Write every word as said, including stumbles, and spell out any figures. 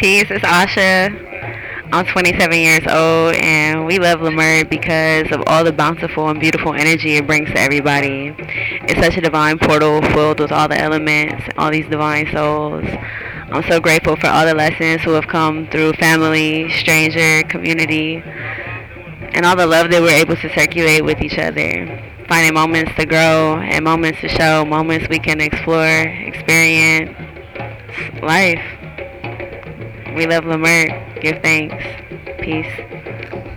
Peace, it's Asha. I'm twenty-seven years old, and we love Leimert because of all the bountiful and beautiful energy it brings to everybody. It's such a divine portal filled with all the elements, all these divine souls. I'm so grateful for all the lessons who have come through family, stranger, community, and all the love that we're able to circulate with each other. Finding moments to grow and moments to show, moments we can explore, experience life. We love Leimert. Give thanks. Peace.